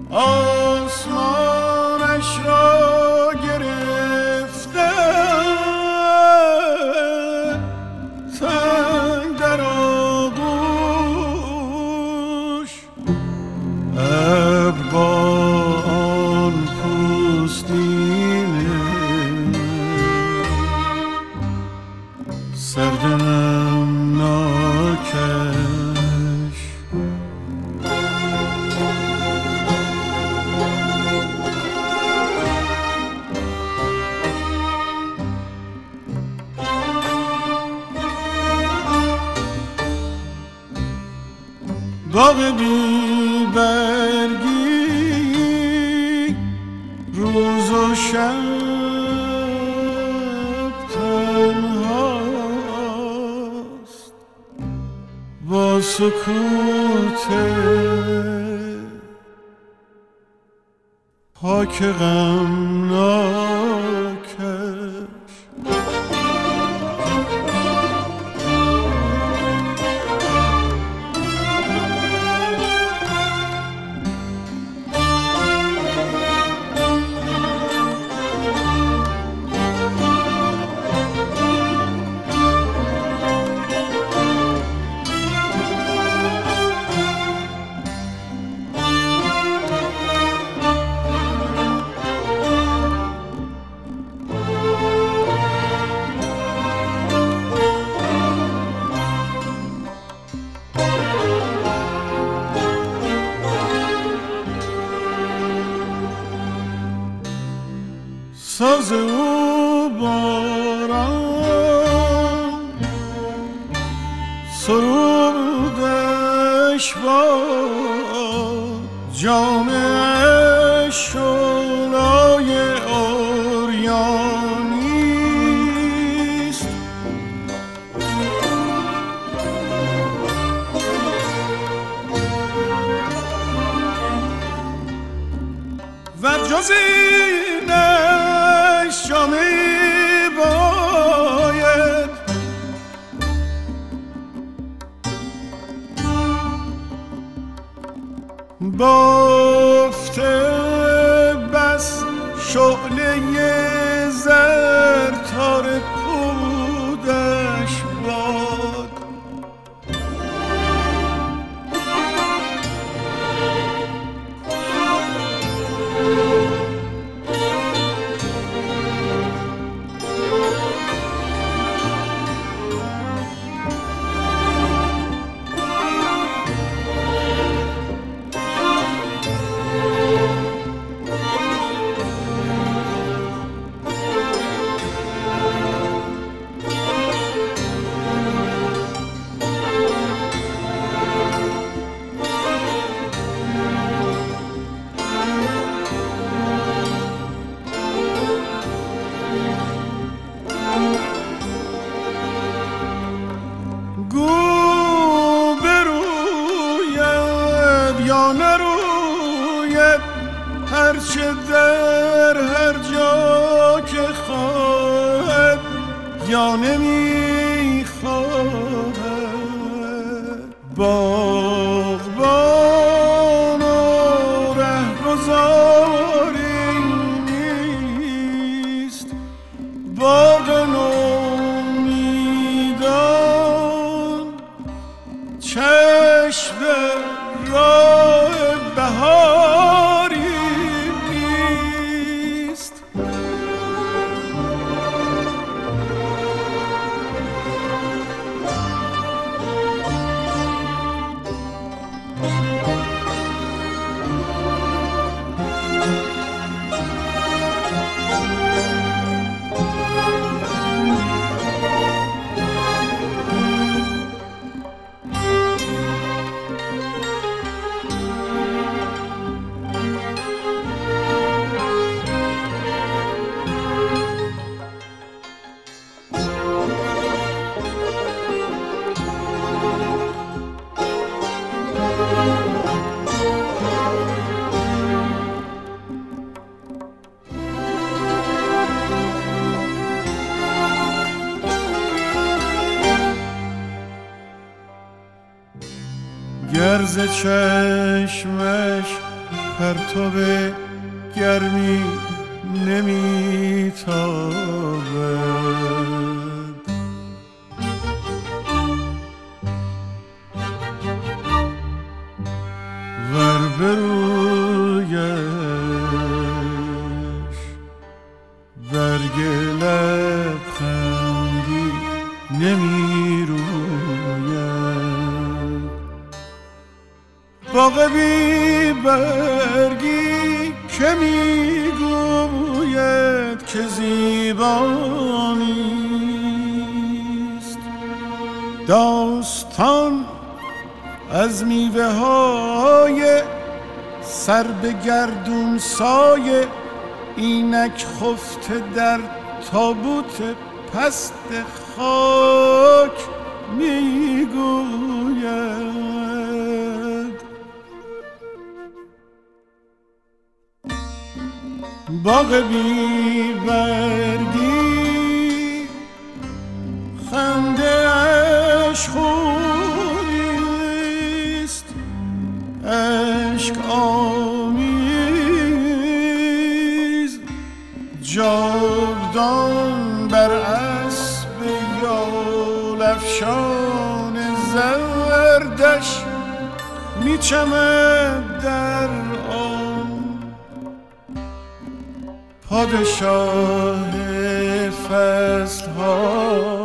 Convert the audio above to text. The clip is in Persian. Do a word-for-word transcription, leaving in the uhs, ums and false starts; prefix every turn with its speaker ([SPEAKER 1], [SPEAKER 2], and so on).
[SPEAKER 1] آسمانش را گرفته تنگ در آغوش ابر با آن پوستین سرد نمناکش باغ بی برگی روز و شب تنهاست با سکوت پاک غمناکش ساز او باران سرودش با جام شعلای عریانیست و جز اینش جامی باید بافته بس شعله زر تار پودش باد هرچه در هر جا که خواهد یا نمیخواهد باغبان و رهگذاری نیست باغ نومیدان چشم راه بهاری نیست. گرز چشمش پرتو گرمی نمیتابد. ور برویش برگ لبخندی نمیروید. باغ بی برگی که میگوید که زیبا نیست. داستان از میوه های سر به گردون سایه اینک خفته در تابوت پست خاک میگوید. باغ بی برگی خنده اش خوبیست، عشق آمیز جاودان بر اسب یال افشان زردش میچمد در آن. پادشاه فصل ها